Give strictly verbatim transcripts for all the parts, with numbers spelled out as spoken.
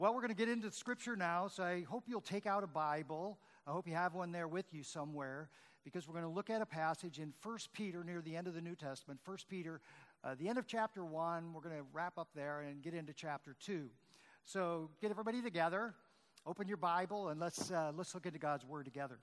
Well, we're going to get into Scripture now, so I hope you'll take out a Bible. I hope you have one there with you somewhere, because we're going to look at a passage in First Peter near the end of the New Testament. First Peter, uh, the end of chapter one, we're going to wrap up there and get into chapter two. So get everybody together, open your Bible, and let's uh, let's look into God's Word together.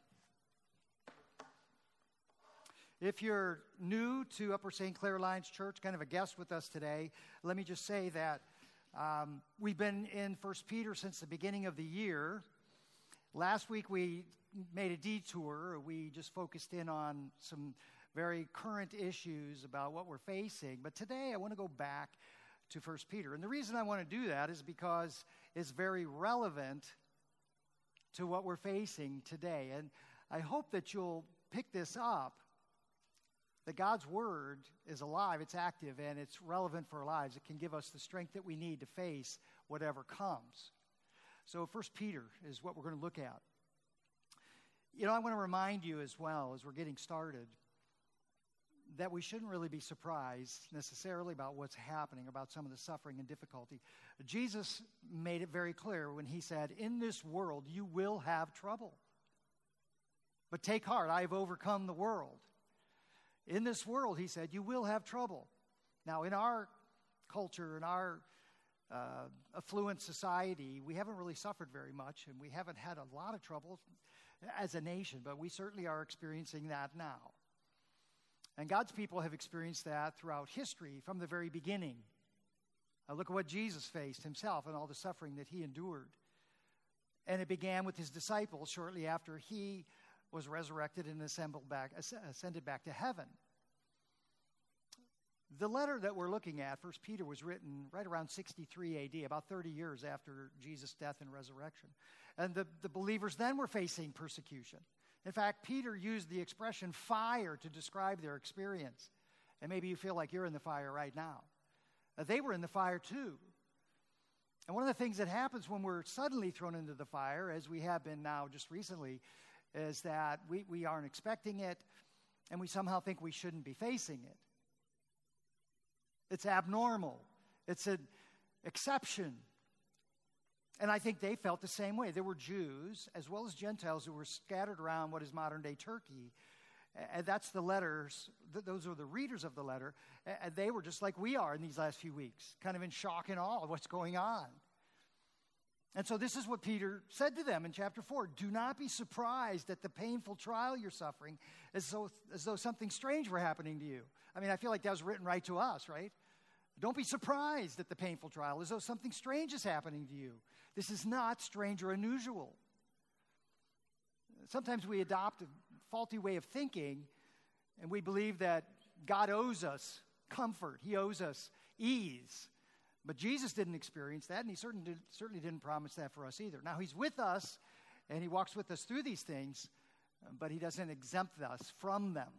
If you're new to Upper Saint Clair Alliance Church, kind of a guest with us today, let me just say that um, we've been in First Peter since the beginning of the year. Last week we made a detour. We just focused in on some very current issues about what we're facing. But today I want to go back to First Peter. And the reason I want to do that is because it's very relevant to what we're facing today. And I hope that you'll pick this up, that God's Word is alive, it's active, and it's relevant for our lives. It can give us the strength that we need to face whatever comes. So First Peter is what we're going to look at. You know, I want to remind you as well, as we're getting started, that we shouldn't really be surprised necessarily about what's happening, about some of the suffering and difficulty. Jesus made it very clear when he said, "In this world you will have trouble. But take heart, I have overcome the world." In this world, he said, you will have trouble. Now, in our culture, in our uh, affluent society, we haven't really suffered very much, and we haven't had a lot of trouble as a nation, but we certainly are experiencing that now. And God's people have experienced that throughout history from the very beginning. Now, look at what Jesus faced himself and all the suffering that he endured. And it began with his disciples shortly after he was resurrected and assembled back, ascended back to heaven. The letter that we're looking at, First Peter, was written right around sixty-three A D, about thirty years after Jesus' death and resurrection. And the, the believers then were facing persecution. In fact, Peter used the expression fire to describe their experience. And maybe you feel like you're in the fire right now. Uh, they were in the fire too. And one of the things that happens when we're suddenly thrown into the fire, as we have been now just recently, is that we, we aren't expecting it, and we somehow think we shouldn't be facing it. It's abnormal. It's an exception. And I think they felt the same way. There were Jews, as well as Gentiles, who were scattered around what is modern-day Turkey. And that's the letters. Th- those are the readers of the letter. And they were just like we are in these last few weeks, kind of in shock and awe of what's going on. And so this is what Peter said to them in chapter four. Do not be surprised at the painful trial you're suffering as though, as though something strange were happening to you. I mean, I feel like that was written right to us, right? Don't be surprised at the painful trial as though something strange is happening to you. This is not strange or unusual. Sometimes we adopt a faulty way of thinking, and we believe that God owes us comfort. He owes us ease. But Jesus didn't experience that, and he certainly, did, certainly didn't promise that for us either. Now, he's with us, and he walks with us through these things, but he doesn't exempt us from them.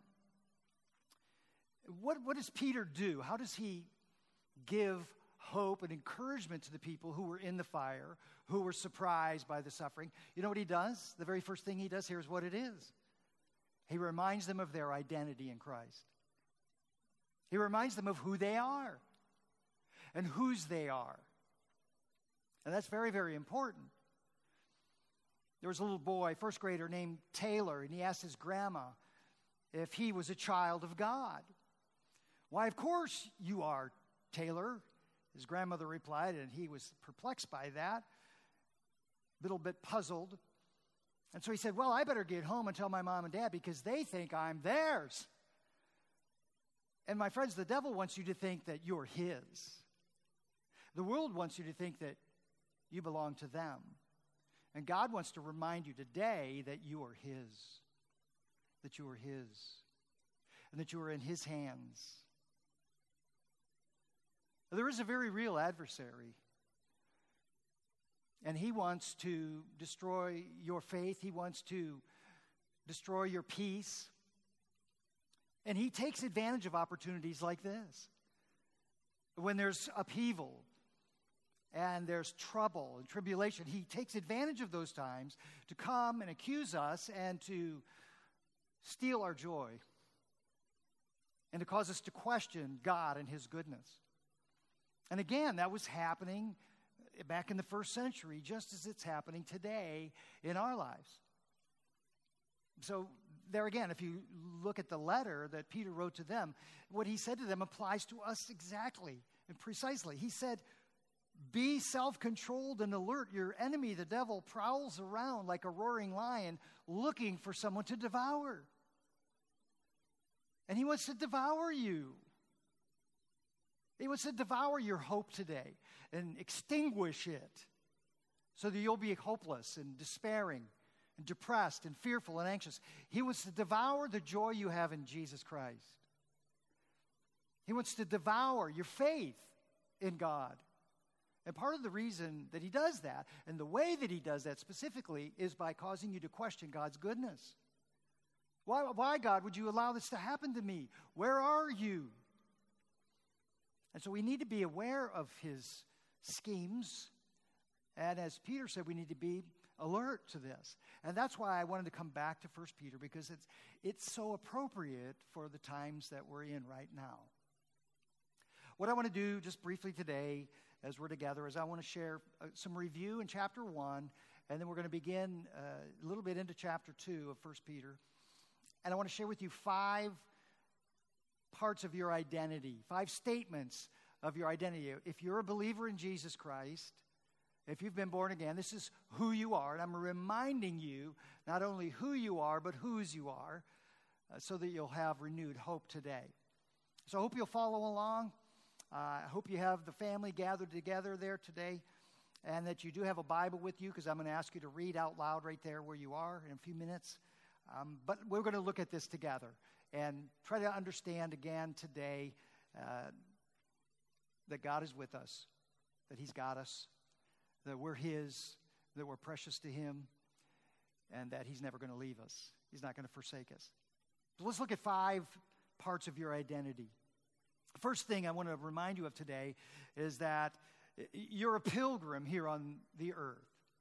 What, what does Peter do? How does he give hope and encouragement to the people who were in the fire, who were surprised by the suffering? You know what he does? The very first thing he does here is what it is. He reminds them of their identity in Christ. He reminds them of who they are and whose they are. And that's very, very important. There was a little boy, first grader, named Taylor, and he asked his grandma if he was a child of God. Why, of course you are, Taylor, his grandmother replied, and he was perplexed by that, a little bit puzzled. And so he said, well, I better get home and tell my mom and dad because they think I'm theirs. And my friends, the devil wants you to think that you're his. The world wants you to think that you belong to them. And God wants to remind you today that you are his, that you are his, and that you are in his hands. There is a very real adversary, and he wants to destroy your faith. He wants to destroy your peace, and he takes advantage of opportunities like this. When there's upheaval and there's trouble and tribulation, he takes advantage of those times to come and accuse us and to steal our joy and to cause us to question God and his goodness. And again, that was happening back in the first century, just as it's happening today in our lives. So there again, if you look at the letter that Peter wrote to them, what he said to them applies to us exactly and precisely. He said, be self-controlled and alert. Your enemy, the devil, prowls around like a roaring lion looking for someone to devour. And he wants to devour you. He wants to devour your hope today and extinguish it so that you'll be hopeless and despairing and depressed and fearful and anxious. He wants to devour the joy you have in Jesus Christ. He wants to devour your faith in God. And part of the reason that he does that, and the way that he does that specifically, is by causing you to question God's goodness. Why, why, God, would you allow this to happen to me? Where are you? And so we need to be aware of his schemes. And as Peter said, we need to be alert to this. And that's why I wanted to come back to First Peter, because it's, it's so appropriate for the times that we're in right now. What I want to do just briefly today as we're together is I want to share uh, some review in chapter one, and then we're going to begin uh, a little bit into chapter two of First Peter. And I want to share with you five parts of your identity, five statements of your identity. If you're a believer in Jesus Christ, if you've been born again, this is who you are. And I'm reminding you not only who you are, but whose you are, uh, so that you'll have renewed hope today. So I hope you'll follow along. Uh, I hope you have the family gathered together there today, and that you do have a Bible with you, because I'm going to ask you to read out loud right there where you are in a few minutes. Um, but we're going to look at this together and try to understand again today uh, that God is with us, that he's got us, that we're his, that we're precious to him, and that he's never going to leave us. He's not going to forsake us. So let's look at five parts of your identity. First thing I want to remind you of today is that you're a pilgrim here on the earth.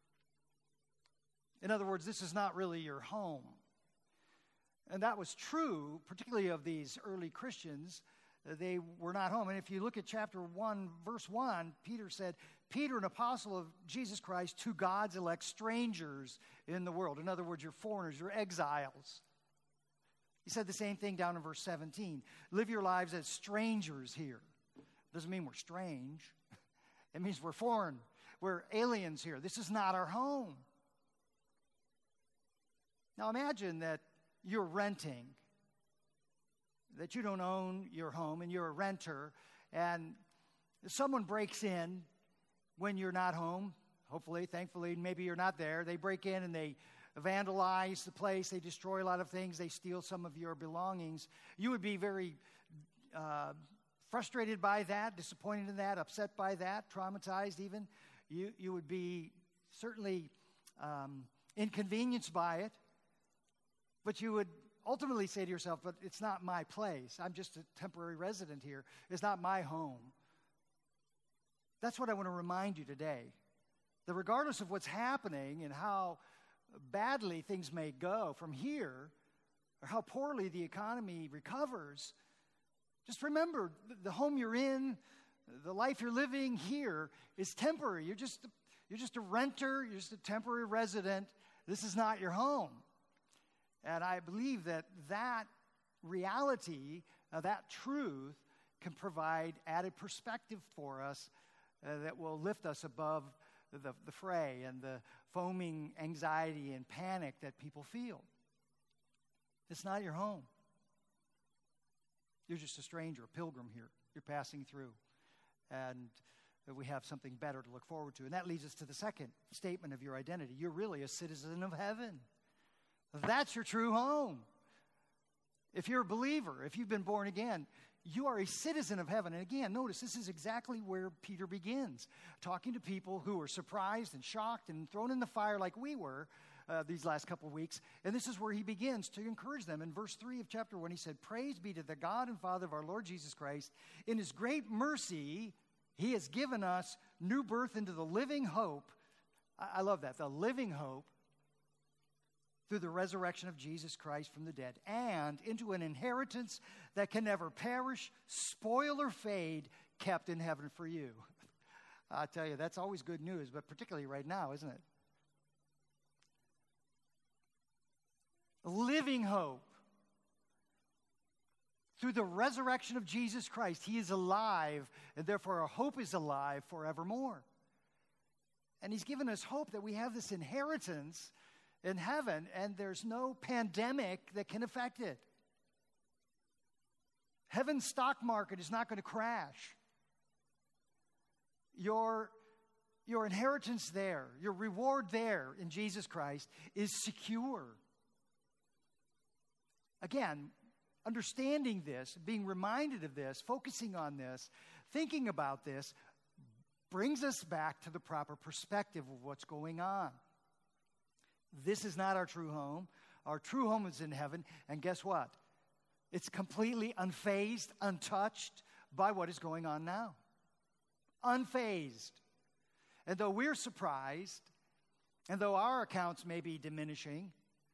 In other words, this is not really your home. And that was true, particularly of these early Christians. They were not home. And if you look at chapter one, verse one, Peter said, Peter, an apostle of Jesus Christ, to God's elect strangers in the world. In other words, you're foreigners, you're exiles. He said the same thing down in verse seventeen. Live your lives as strangers here. Doesn't mean we're strange. It means we're foreign. We're aliens here. This is not our home. Now imagine that you're renting, that you don't own your home and you're a renter, and someone breaks in when you're not home. Hopefully, thankfully, maybe you're not there. They break in and they vandalize the place. They destroy a lot of things. They steal some of your belongings. You would be very uh, frustrated by that, disappointed in that, upset by that, traumatized even. You, you would be certainly um, inconvenienced by it. But you would ultimately say to yourself, but it's not my place. I'm just a temporary resident here. It's not my home. That's what I want to remind you today. That regardless of what's happening and how badly things may go from here, or how poorly the economy recovers, just remember the home you're in, the life you're living here is temporary. You're just, you're just a renter. You're just a temporary resident. This is not your home. And I believe that that reality, uh, that truth, can provide added perspective for us uh, that will lift us above the, the fray and the foaming anxiety and panic that people feel. It's not your home. You're just a stranger, a pilgrim here. You're passing through. And we have something better to look forward to. And that leads us to the second statement of your identity. You're really a citizen of heaven. That's your true home. If you're a believer, if you've been born again, you are a citizen of heaven. And again, notice this is exactly where Peter begins, talking to people who are surprised and shocked and thrown in the fire like we were uh, these last couple of weeks. And this is where he begins to encourage them. In verse three of chapter one, he said, Praise be to the God and Father of our Lord Jesus Christ. In his great mercy, he has given us new birth into the living hope. I, I love that, the living hope, through the resurrection of Jesus Christ from the dead, and into an inheritance that can never perish, spoil, or fade, kept in heaven for you. I tell you, that's always good news, but particularly right now, isn't it? Living hope. Through the resurrection of Jesus Christ, he is alive, and therefore our hope is alive forevermore. And he's given us hope that we have this inheritance in heaven, and there's no pandemic that can affect it. Heaven's stock market is not going to crash. Your, your inheritance there, your reward there in Jesus Christ is secure. Again, understanding this, being reminded of this, focusing on this, thinking about this, brings us back to the proper perspective of what's going on. This is not our true home. Our true home is in heaven, and guess what? It's completely unfazed, untouched by what is going on now. Unfazed. And though we're surprised, and though our accounts may be diminishing,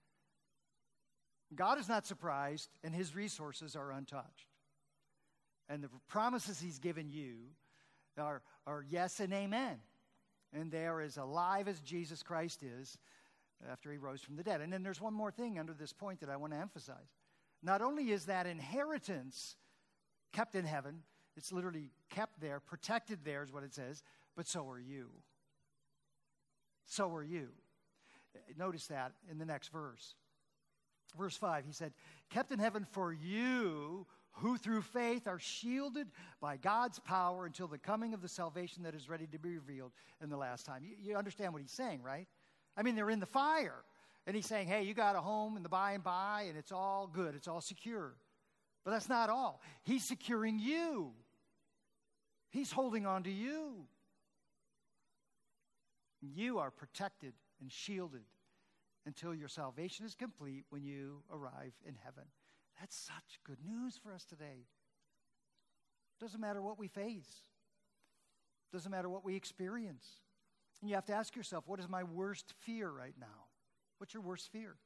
God is not surprised, and his resources are untouched. And the promises he's given you are, are yes and amen. And they are as alive as Jesus Christ is after he rose from the dead. And then there's one more thing under this point that I want to emphasize. Not only is that inheritance kept in heaven, it's literally kept there, protected there is what it says, but so are you. So are you. Notice that in the next verse. Verse five, he said, kept in heaven for you, who through faith are shielded by God's power until the coming of the salvation that is ready to be revealed in the last time. You, you understand what he's saying, right? I mean, they're in the fire. And he's saying, hey, you got a home in the by and by, and it's all good. It's all secure. But that's not all. He's securing you. He's holding on to you. You are protected and shielded until your salvation is complete when you arrive in heaven. That's such good news for us today. Doesn't matter what we face. Doesn't matter what we experience. And you have to ask yourself, what is my worst fear right now? What's your worst fear?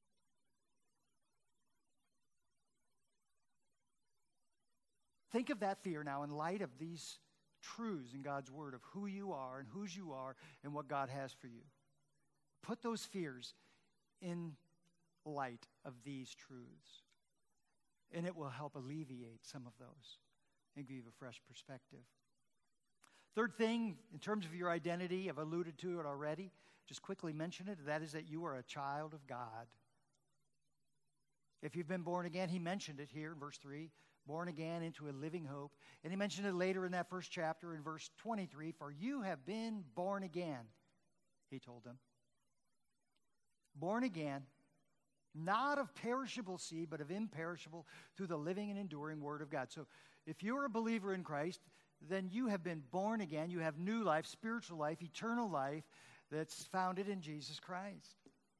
Think of that fear now in light of these truths in God's word of who you are and whose you are and what God has for you. Put those fears in light of these truths, and it will help alleviate some of those and give you a fresh perspective. Third thing, in terms of your identity, I've alluded to it already, just quickly mention it, that is that you are a child of God. If you've been born again, he mentioned it here in verse three, born again into a living hope. And he mentioned it later in that first chapter in verse twenty-three, for you have been born again, he told them. Born again, not of perishable seed, but of imperishable, through the living and enduring word of God. So if you're a believer in Christ, then you have been born again. You have new life, spiritual life, eternal life that's founded in Jesus Christ.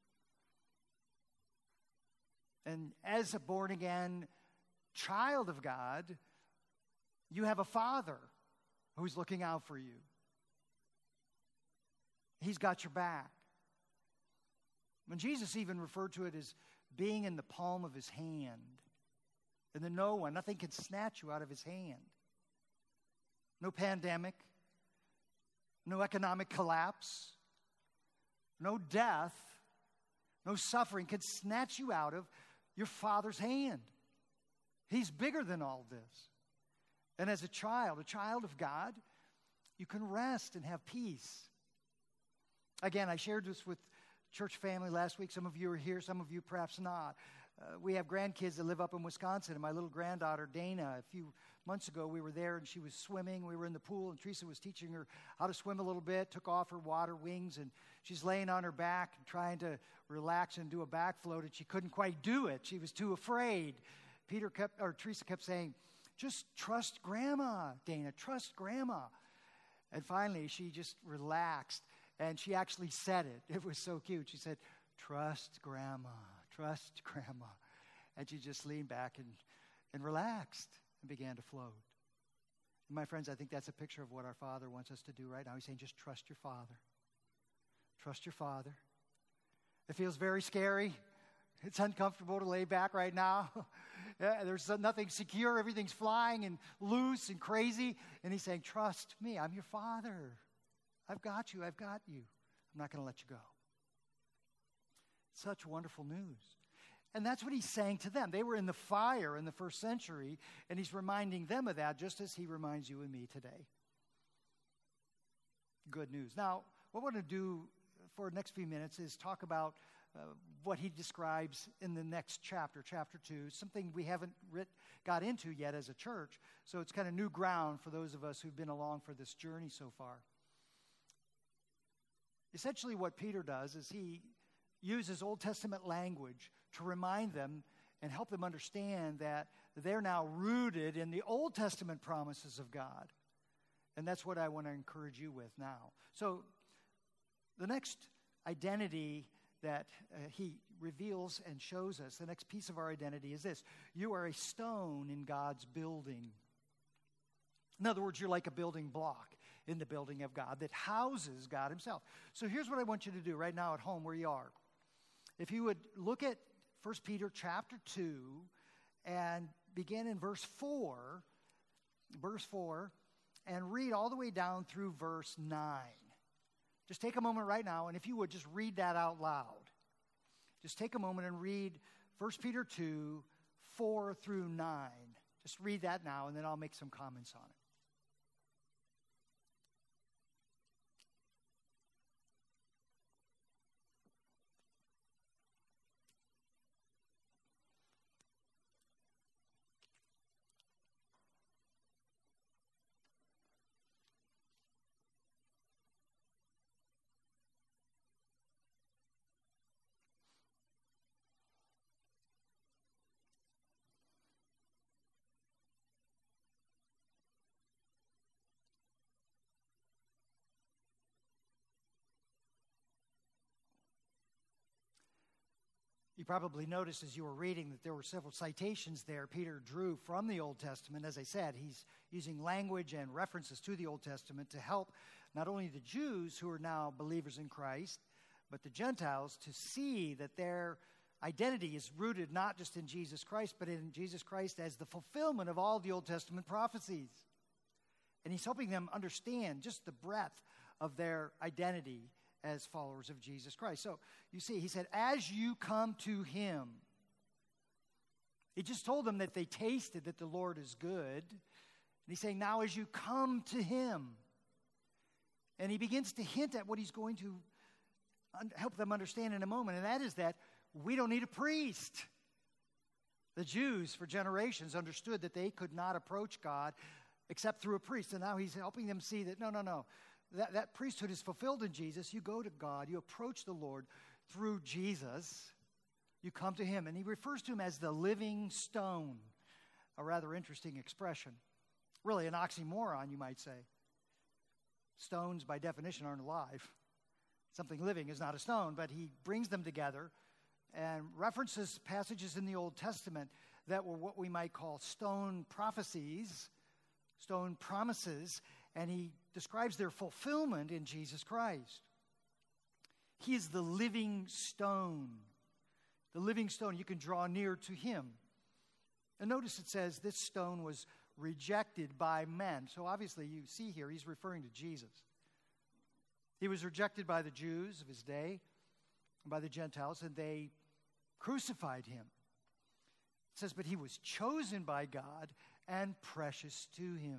And as a born-again child of God, you have a Father who's looking out for you. He's got your back. When Jesus even referred to it as being in the palm of his hand, and then no one, nothing can snatch you out of his hand. No pandemic, no economic collapse, no death, no suffering can snatch you out of your Father's hand. He's bigger than all this. And as a child, a child of God, you can rest and have peace. Again, I shared this with church family last week. Some of you are here, some of you perhaps not. Uh, we have grandkids that live up in Wisconsin, and my little granddaughter, Dana, a few months ago, we were there, and she was swimming. We were in the pool, and Teresa was teaching her how to swim a little bit, took off her water wings, and she's laying on her back and trying to relax and do a back float, and she couldn't quite do it. She was too afraid. Peter kept, or Teresa kept saying, just trust Grandma, Dana, trust Grandma. And finally, she just relaxed, and she actually said it. It was so cute. She said, trust Grandma, trust Grandma. And she just leaned back and, and relaxed and began to float. And my friends, I think that's a picture of what our Father wants us to do right now. He's saying, just trust your Father. Trust your Father. It feels very scary. It's uncomfortable to lay back right now. Yeah, there's nothing secure. Everything's flying and loose and crazy. And he's saying, trust me. I'm your Father. I've got you. I've got you. I'm not going to let you go. Such wonderful news. And that's what he's saying to them. They were in the fire in the first century, and he's reminding them of that just as he reminds you and me today. Good news. Now, what we're going to do for the next few minutes is talk about uh, what he describes in the next chapter, chapter two, something we haven't writ- got into yet as a church. So it's kind of new ground for those of us who've been along for this journey so far. Essentially what Peter does is he uses Old Testament language to remind them and help them understand that they're now rooted in the Old Testament promises of God. And that's what I want to encourage you with now. So the next identity that uh, he reveals and shows us, the next piece of our identity is this. You are a stone in God's building. In other words, you're like a building block in the building of God that houses God himself. So here's what I want you to do right now at home where you are. If you would look at First Peter chapter two and begin in verse four, verse four, and read all the way down through verse nine. Just take a moment right now, and if you would, just read that out loud. Just take a moment and read First Peter two, four through nine. Just read that now, and then I'll make some comments on it. You probably noticed as you were reading that there were several citations there Peter drew from the Old Testament. As I said, he's using language and references to the Old Testament to help not only the Jews who are now believers in Christ, but the Gentiles to see that their identity is rooted not just in Jesus Christ, but in Jesus Christ as the fulfillment of all the Old Testament prophecies. And he's helping them understand just the breadth of their identity as followers of Jesus Christ. So you see, he said, as you come to him. He just told them that they tasted that the Lord is good. And he's saying, now as you come to him. And he begins to hint at what he's going to un- help them understand in a moment. And that is that we don't need a priest. The Jews for generations understood that they could not approach God except through a priest. And now he's helping them see that, no, no, no. That, that priesthood is fulfilled in Jesus. You go to God. You approach the Lord through Jesus. You come to him. And he refers to him as the living stone, a rather interesting expression. Really an oxymoron, you might say. Stones, by definition, aren't alive. Something living is not a stone, but he brings them together and references passages in the Old Testament that were what we might call stone prophecies, stone promises, and he describes their fulfillment in Jesus Christ. He is the living stone. The living stone, you can draw near to him. And notice it says this stone was rejected by men. So obviously you see here he's referring to Jesus. He was rejected by the Jews of his day and by the Gentiles, and they crucified him. It says, but he was chosen by God and precious to him.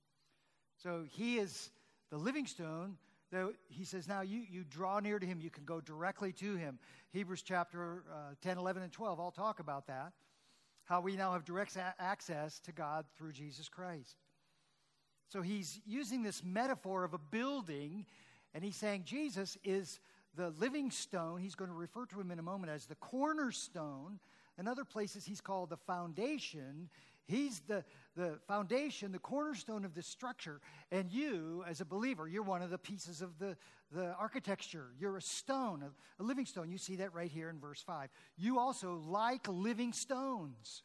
So he is the living stone. Though he says, now you, you draw near to him. You can go directly to him. Hebrews chapter uh, ten, eleven, and twelve all talk about that. How we now have direct a- access to God through Jesus Christ. So he's using this metaphor of a building, and he's saying Jesus is the living stone. He's going to refer to him in a moment as the cornerstone. In other places, he's called the foundation. He's the, the foundation, the cornerstone of this structure. And you, as a believer, you're one of the pieces of the, the architecture. You're a stone, a, a living stone. You see that right here in verse five. You also like living stones.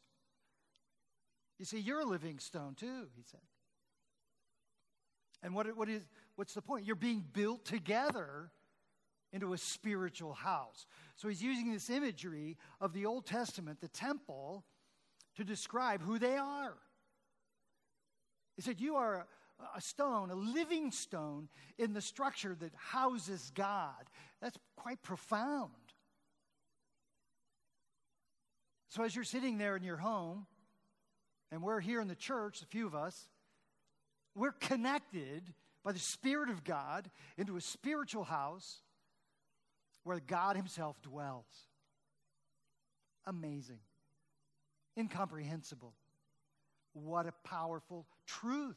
You see, you're a living stone too, he said. And what, what is, what's the point? You're being built together into a spiritual house. So he's using this imagery of the Old Testament, the temple, to describe who they are. He said, you are a stone, a living stone in the structure that houses God. That's quite profound. So as you're sitting there in your home, and we're here in the church, a few of us, we're connected by the Spirit of God into a spiritual house where God himself dwells. Amazing. Incomprehensible. What a powerful truth.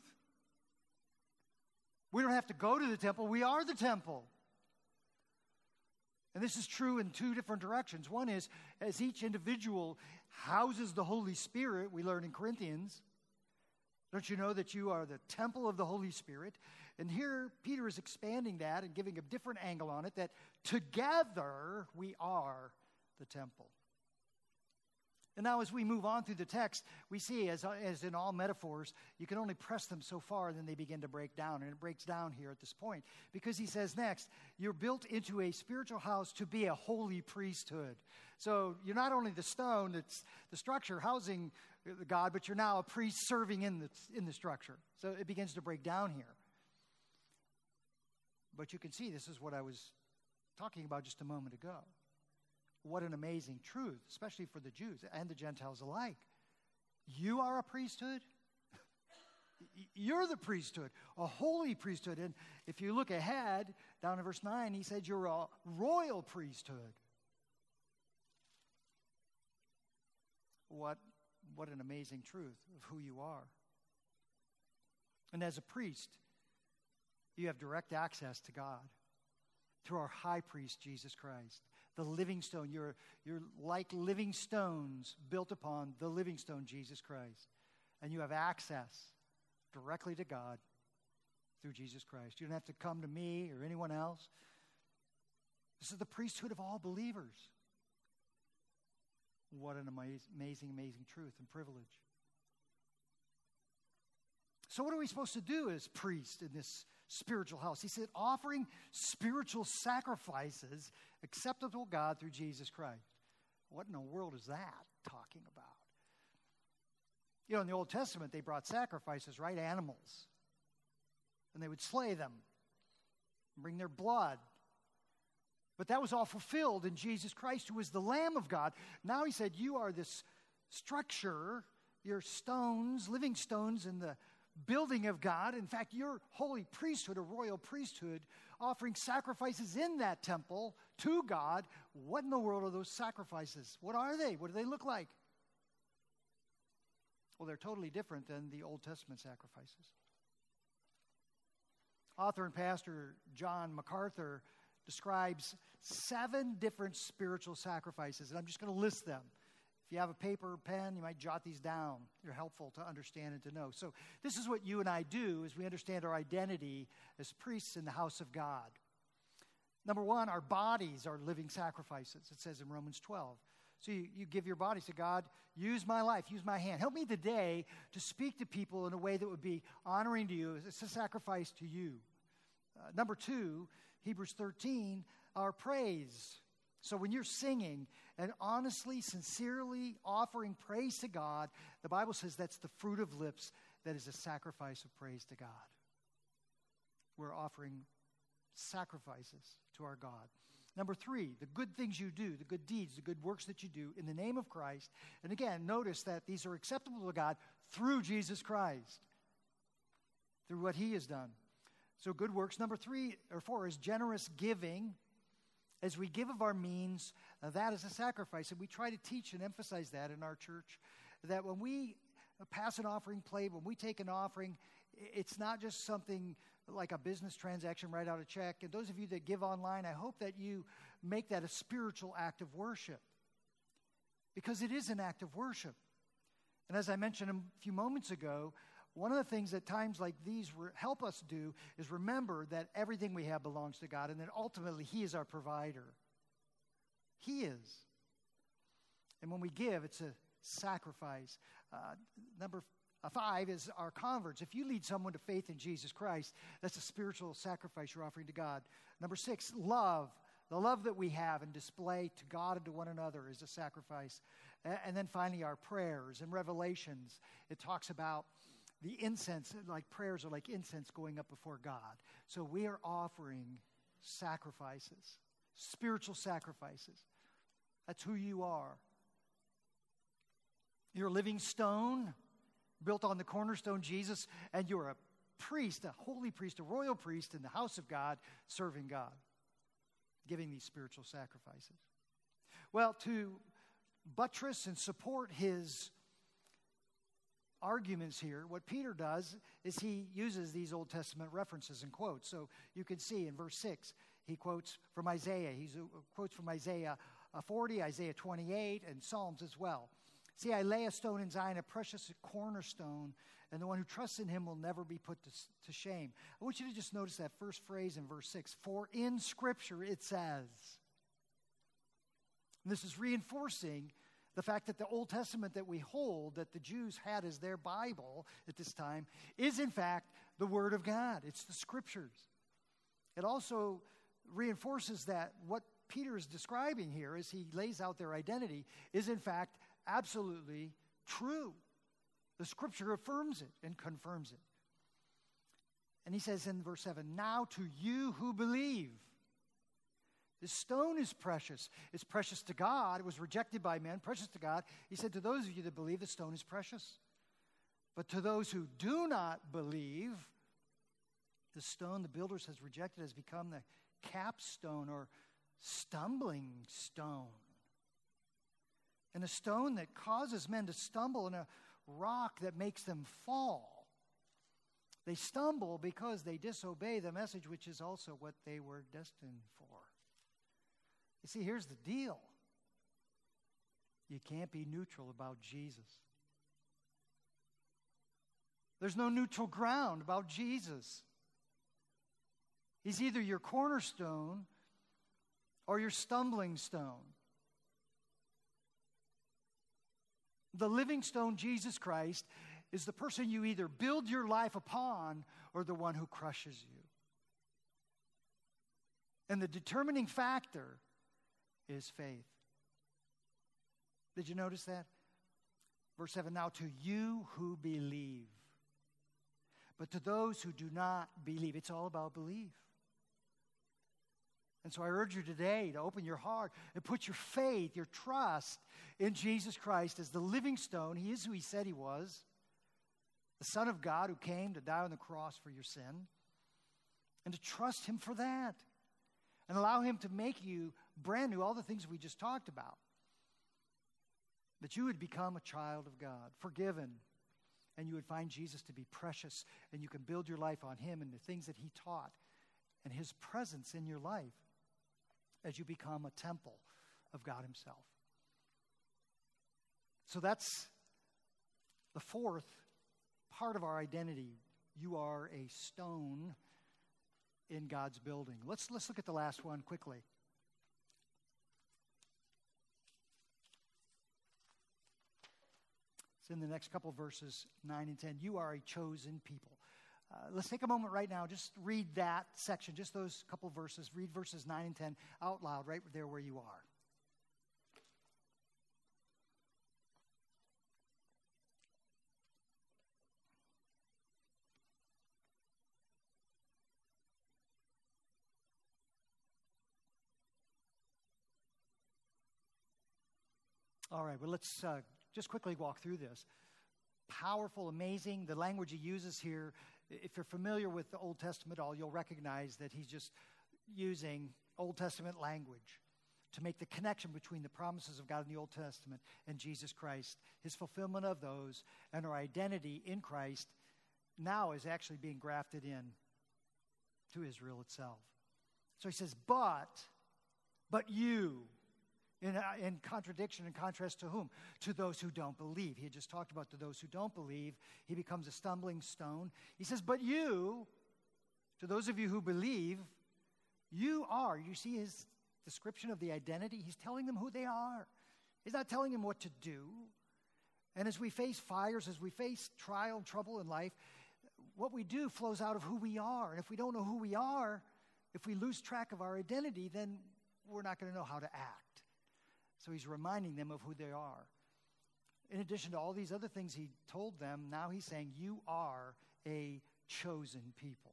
We don't have to go to the temple. We are the temple. And this is true in two different directions. One is, as each individual houses the Holy Spirit, we learn in Corinthians, don't you know that you are the temple of the Holy Spirit? And here Peter is expanding that and giving a different angle on it, that together we are the temple. And now as we move on through the text, we see, as, as in all metaphors, you can only press them so far, and then they begin to break down. And it breaks down here at this point. Because he says next, you're built into a spiritual house to be a holy priesthood. So you're not only the stone that's the structure housing God, but you're now a priest serving in the, in the structure. So it begins to break down here. But you can see this is what I was talking about just a moment ago. What an amazing truth, especially for the Jews and the Gentiles alike. You are a priesthood. You're the priesthood, a holy priesthood. And if you look ahead, down in verse nine, he said you're a royal priesthood. What, what an amazing truth of who you are. And as a priest, you have direct access to God through our high priest, Jesus Christ. The living stone. You're, you're like living stones built upon the living stone, Jesus Christ. And you have access directly to God through Jesus Christ. You don't have to come to me or anyone else. This is the priesthood of all believers. What an amazing, amazing, amazing truth and privilege. So what are we supposed to do as priests in this spiritual house? He said, offering spiritual sacrifices acceptable to God through Jesus Christ. What in the world is that talking about? You know, in the Old Testament, they brought sacrifices, right? Animals. And they would slay them, and bring their blood. But that was all fulfilled in Jesus Christ, who is the Lamb of God. Now he said, you are this structure, your stones, living stones in the building of God. In fact, your holy priesthood, a royal priesthood, offering sacrifices in that temple to God. What in the world are those sacrifices? What are they? What do they look like? Well, they're totally different than the Old Testament sacrifices. Author and pastor John MacArthur describes seven different spiritual sacrifices, and I'm just going to list them. If you have a paper or pen, you might jot these down. They're helpful to understand and to know. So this is what you and I do as we understand our identity as priests in the house of God. Number one, our bodies are living sacrifices, it says in Romans twelve. So you, you give your body to God, use my life, use my hand. Help me today to speak to people in a way that would be honoring to you. It's a sacrifice to you. Uh, number two, Hebrews thirteen, our praise. So when you're singing and honestly, sincerely offering praise to God, the Bible says that's the fruit of lips that is a sacrifice of praise to God. We're offering sacrifices to our God. Number three, the good things you do, the good deeds, the good works that you do in the name of Christ. And again, notice that these are acceptable to God through Jesus Christ, through what he has done. So good works. Number three or four is generous giving. As we give of our means, uh, that is a sacrifice. And we try to teach and emphasize that in our church, that when we pass an offering plate, when we take an offering, it's not just something like a business transaction, write out a check. And those of you that give online, I hope that you make that a spiritual act of worship, because it is an act of worship. And as I mentioned a few moments ago, one of the things that times like these re- help us do is remember that everything we have belongs to God, and that ultimately he is our provider. He is. And when we give, it's a sacrifice. Uh, number uh, five is our converts. If you lead someone to faith in Jesus Christ, that's a spiritual sacrifice you're offering to God. Number six, love. The love that we have and display to God and to one another is a sacrifice. And then finally, our prayers. In Revelations, it talks about the incense, like prayers are like incense going up before God. So we are offering sacrifices, spiritual sacrifices. That's who you are. You're a living stone built on the cornerstone, Jesus, and you're a priest, a holy priest, a royal priest in the house of God, serving God, giving these spiritual sacrifices. Well, to buttress and support his arguments here, what Peter does is he uses these Old Testament references and quotes. So you can see in verse six, he quotes from Isaiah. He quotes from Isaiah forty, Isaiah twenty-eight, and Psalms as well. See, I lay a stone in Zion, a precious cornerstone, and the one who trusts in him will never be put to, to shame. I want you to just notice that first phrase in verse six. For in Scripture it says. And this is reinforcing the fact that the Old Testament that we hold, that the Jews had as their Bible at this time, is in fact the Word of God. It's the Scriptures. It also reinforces that what Peter is describing here as he lays out their identity is in fact absolutely true. The Scripture affirms it and confirms it. And he says in verse seven, now to you who believe. This stone is precious. It's precious to God. It was rejected by men, precious to God. He said, to those of you that believe, the stone is precious. But to those who do not believe, the stone the builders has rejected has become the capstone or stumbling stone. And a stone that causes men to stumble, and a rock that makes them fall. They stumble because they disobey the message, which is also what they were destined for. You see, here's the deal. You can't be neutral about Jesus. There's no neutral ground about Jesus. He's either your cornerstone or your stumbling stone. The living stone, Jesus Christ, is the person you either build your life upon or the one who crushes you. And the determining factor is faith. Did you notice that? Verse seven, now to you who believe. But to those who do not believe, it's all about belief. And so I urge you today to open your heart and put your faith, your trust in Jesus Christ as the living stone. He is who he said he was, the Son of God who came to die on the cross for your sin, and to trust him for that and allow him to make you brand new, all the things we just talked about, that you would become a child of God, forgiven, and you would find Jesus to be precious, and you can build your life on him and the things that he taught and his presence in your life as you become a temple of God himself. So that's the fourth part of our identity. You are a stone in God's building. Let's, let's look at the last one quickly. It's in the next couple of verses, nine and ten. You are a chosen people. Uh, let's take a moment right now. Just read that section, just those couple of verses. Read verses nine and ten out loud right there where you are. All right, well, let's uh, just quickly walk through this. Powerful, amazing. The language he uses here, if you're familiar with the Old Testament at all, you'll recognize that he's just using Old Testament language to make the connection between the promises of God in the Old Testament and Jesus Christ, his fulfillment of those, and our identity in Christ now is actually being grafted in to Israel itself. So he says, but, but you... In, uh, in contradiction and contrast to whom? To those who don't believe. He had just talked about to those who don't believe. He becomes a stumbling stone. He says, but you, to those of you who believe, you are. You see his description of the identity? He's telling them who they are. He's not telling them what to do. And as we face fires, as we face trial and trouble in life, what we do flows out of who we are. And if we don't know who we are, if we lose track of our identity, then we're not going to know how to act. So he's reminding them of who they are. In addition to all these other things he told them, now he's saying, you are a chosen people.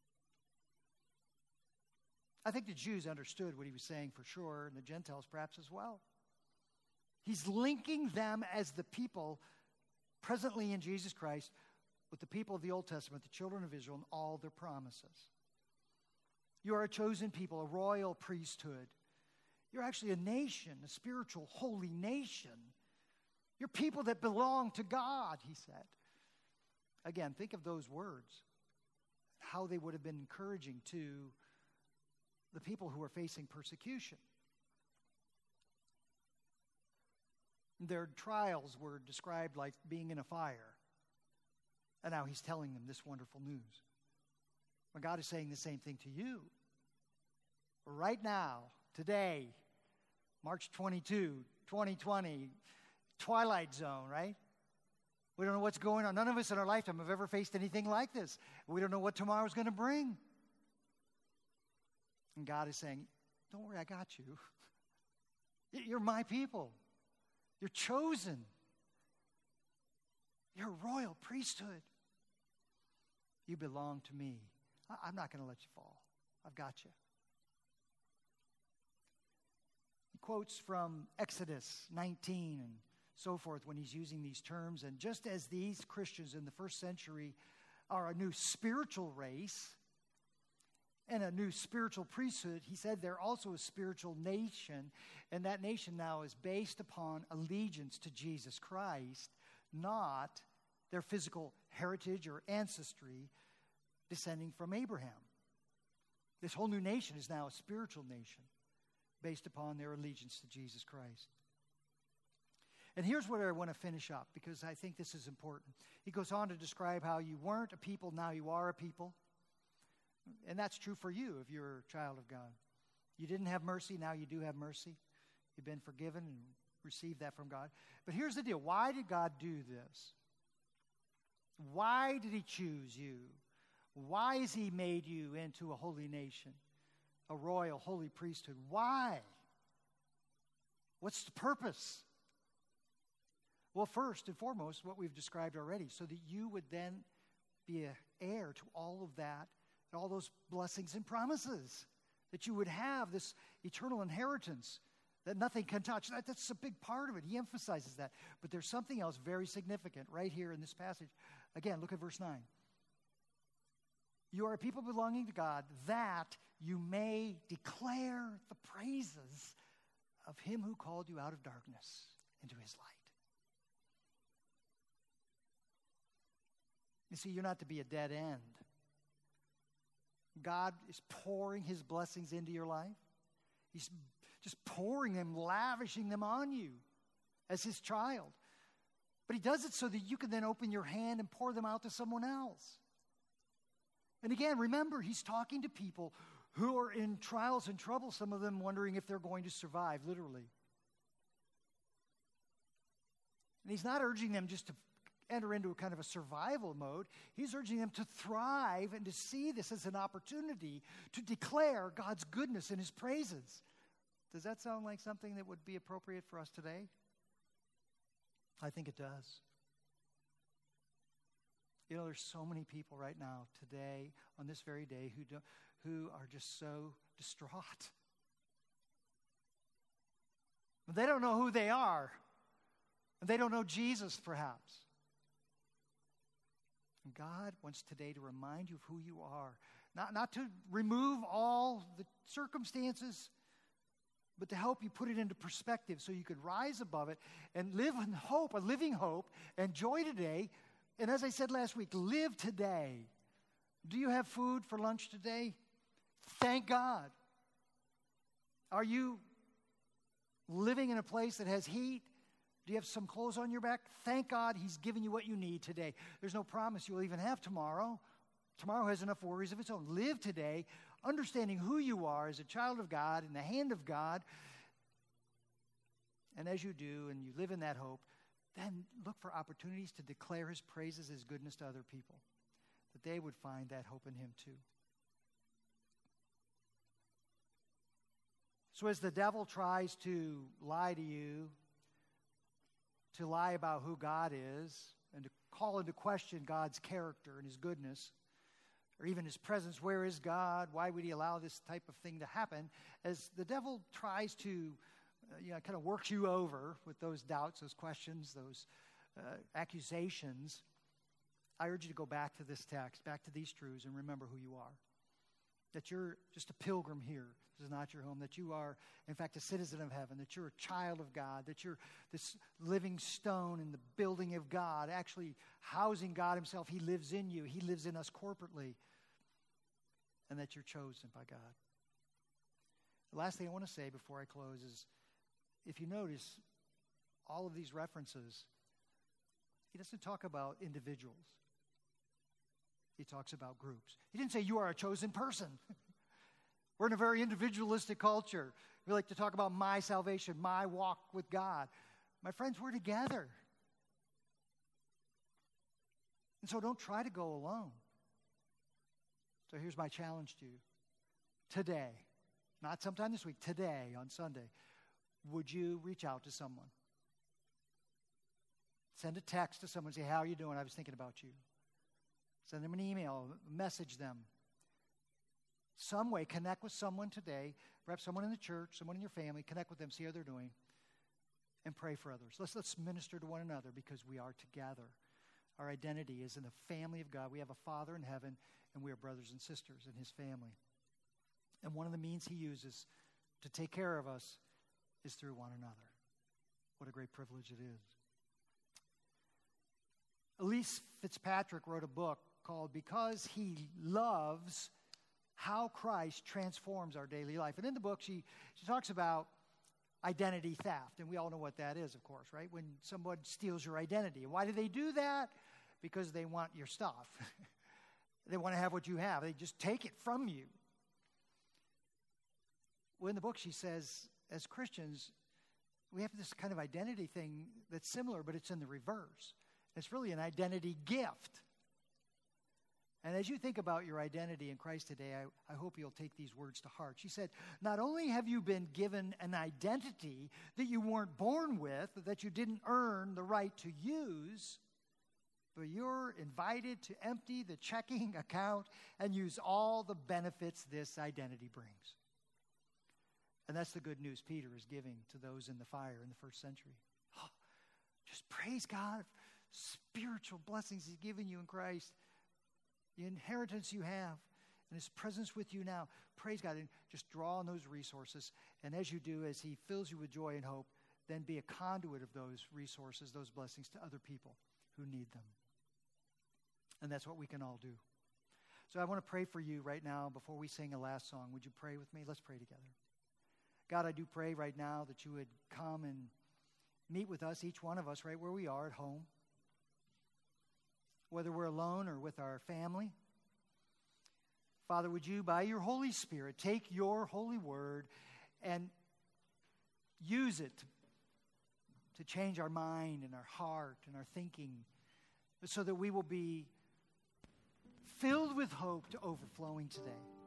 I think the Jews understood what he was saying for sure, and the Gentiles perhaps as well. He's linking them as the people presently in Jesus Christ with the people of the Old Testament, the children of Israel, and all their promises. You are a chosen people, a royal priesthood. You're actually a nation, a spiritual, holy nation. You're people that belong to God, he said. Again, think of those words, how they would have been encouraging to the people who are facing persecution. Their trials were described like being in a fire. And now he's telling them this wonderful news. Well, God is saying the same thing to you. Right now, today, March twenty-second, twenty twenty, Twilight Zone, right? We don't know what's going on. None of us in our lifetime have ever faced anything like this. We don't know what tomorrow's going to bring. And God is saying, don't worry, I got you. You're my people. You're chosen. You're a royal priesthood. You belong to me. I'm not going to let you fall. I've got you. He quotes from Exodus nineteen and so forth when he's using these terms. And just as these Christians in the first century are a new spiritual race and a new spiritual priesthood, he said they're also a spiritual nation. And that nation now is based upon allegiance to Jesus Christ, not their physical heritage or ancestry descending from Abraham. This whole new nation is now a spiritual nation based upon their allegiance to Jesus Christ. And here's where I want to finish up, because I think this is important. He goes on to describe how you weren't a people, now you are a people. And that's true for you if you're a child of God. You didn't have mercy, now you do have mercy. You've been forgiven and received that from God. But here's the deal. Why did God do this? Why did he choose you? Why has he made you into a holy nation, a royal, holy priesthood? Why? What's the purpose? Well, first and foremost, what we've described already, so that you would then be an heir to all of that, and all those blessings and promises, that you would have this eternal inheritance that nothing can touch. That, that's a big part of it. He emphasizes that. But there's something else very significant right here in this passage. Again, look at verse nine. You are a people belonging to God, that you may declare the praises of him who called you out of darkness into his light. You see, you're not to be a dead end. God is pouring his blessings into your life. He's just pouring them, lavishing them on you as his child. But he does it so that you can then open your hand and pour them out to someone else. And again, remember, he's talking to people who are in trials and trouble, some of them wondering if they're going to survive, literally. And he's not urging them just to enter into a kind of a survival mode. He's urging them to thrive and to see this as an opportunity to declare God's goodness and his praises. Does that sound like something that would be appropriate for us today? I think it does. You know, there's so many people right now, today, on this very day, who do, who are just so distraught. They don't know who they are. And they don't know Jesus, perhaps. And God wants today to remind you of who you are. Not, not to remove all the circumstances, but to help you put it into perspective so you could rise above it and live in hope, a living hope, and joy today. And as I said last week, live today. Do you have food for lunch today? Thank God. Are you living in a place that has heat? Do you have some clothes on your back? Thank God he's given you what you need today. There's no promise you'll even have tomorrow. Tomorrow has enough worries of its own. Live today, understanding who you are as a child of God, in the hand of God. And as you do, and you live in that hope, then look for opportunities to declare his praises, his goodness to other people, that they would find that hope in him too. So as the devil tries to lie to you, to lie about who God is and to call into question God's character and his goodness, or even his presence. Where is God? Why would he allow this type of thing to happen? As the devil tries to uh, you know, kind of work you over with those doubts, those questions, those uh, accusations, I urge you to go back to this text, back to these truths, and remember who you are. That you're just a pilgrim here. This is not your home. That you are, in fact, a citizen of heaven. That you're a child of God. That you're this living stone in the building of God, actually housing God himself. He lives in you. He lives in us corporately. And that you're chosen by God. The last thing I want to say before I close is, if you notice, all of these references, he doesn't talk about individuals. He talks about groups. He didn't say you are a chosen person. We're in a very individualistic culture. We like to talk about my salvation, my walk with God. My friends, we're together. And so don't try to go alone. So here's my challenge to you. Today, not sometime this week, today on Sunday, would you reach out to someone? Send a text to someone and say, how are you doing? I was thinking about you. Send them an email, message them. Some way, connect with someone today, perhaps someone in the church, someone in your family, connect with them, see how they're doing, and pray for others. Let's, let's minister to one another because we are together. Our identity is in the family of God. We have a Father in heaven, and we are brothers and sisters in his family. And one of the means he uses to take care of us is through one another. What a great privilege it is. Elyse Fitzpatrick wrote a book called Because He Loves, How Christ Transforms Our Daily Life. And in the book, she, she talks about identity theft. And we all know what that is, of course, right? When someone steals your identity. And why do they do that? Because they want your stuff. They want to have what you have. They just take it from you. Well, in the book, she says, as Christians, we have this kind of identity thing that's similar, but it's in the reverse. It's really an identity gift. And as you think about your identity in Christ today, I, I hope you'll take these words to heart. She said, not only have you been given an identity that you weren't born with, that you didn't earn the right to use, but you're invited to empty the checking account and use all the benefits this identity brings. And that's the good news Peter is giving to those in the fire in the first century. Oh, just praise God. Spiritual blessings he's given you in Christ. The inheritance you have and his presence with you now. Praise God and just draw on those resources. And as you do, as he fills you with joy and hope, then be a conduit of those resources, those blessings to other people who need them. And that's what we can all do. So I want to pray for you right now before we sing a last song. Would you pray with me? Let's pray together. God, I do pray right now that you would come and meet with us, each one of us, right where we are at home. Whether we're alone or with our family. Father, would you, by your Holy Spirit, take your holy word and use it to change our mind and our heart and our thinking so that we will be filled with hope to overflowing today.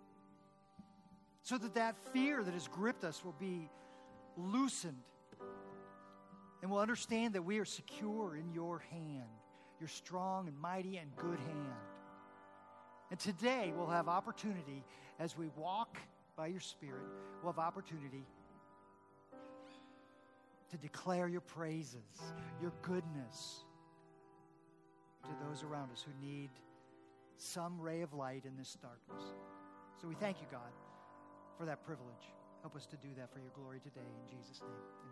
So that that fear that has gripped us will be loosened and we'll understand that we are secure in your hand. Your strong and mighty and good hand. And today we'll have opportunity as we walk by your Spirit, we'll have opportunity to declare your praises, your goodness to those around us who need some ray of light in this darkness. So we thank you, God, for that privilege. Help us to do that for your glory today in Jesus' name.